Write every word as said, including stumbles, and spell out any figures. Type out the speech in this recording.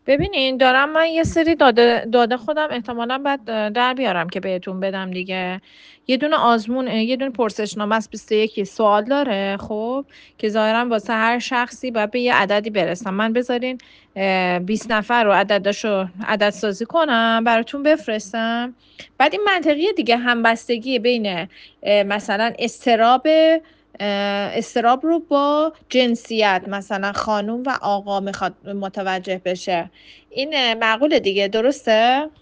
ببینین دارم من یه سری داده داده خودم احتمالا باید در بیارم که بهتون بدم دیگه. یه دونه آزمون یه دونه پرسشنامه از بیست و یک سوال داره، خب که ظاهرا واسه هر شخصی باید به یه عددی برسم. من بذارین بیست نفر رو عدداشو عدد سازی کنم براتون بفرستم. بعد این منطقیه دیگه، همبستگی بین اه، مثلا استراب استراب رو با جنسیت، مثلا خانوم و آقا میخواد متوجه بشه. این اه، معقوله دیگه، درسته؟